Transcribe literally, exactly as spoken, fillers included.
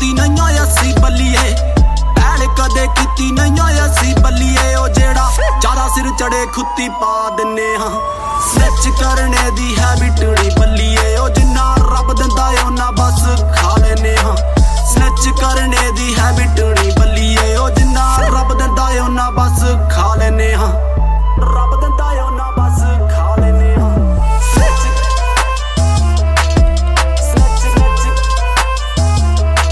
ਕੀਤੀ ਨਹੀਂ ਅਸੀਂ ਬੱਲੀਏ ਭੈਣ ਕਦੇ ਕੀਤੀ ਨਹੀਂ ਅਸੀਂ ਬੱਲੀਏ ਉਹ ਜਿਹੜਾ ਜ਼ਿਆਦਾ ਸਿਰ ਚੜੇ ਖੁੱਤੀ ਪਾ ਦਿੰਨੇ ਹਾਂ ਸੱਚ ਕਰਨੇ ਦੀ ਹੈਬਿਟ ਨੀ ਬੱਲੀਏ ਉਹ ਜਿੰਨਾ ਰੱਬ ਦਿੰਦਾ ਓਨਾ ਬਸ ਖਾ ਲੈਨੇ ਹਾਂ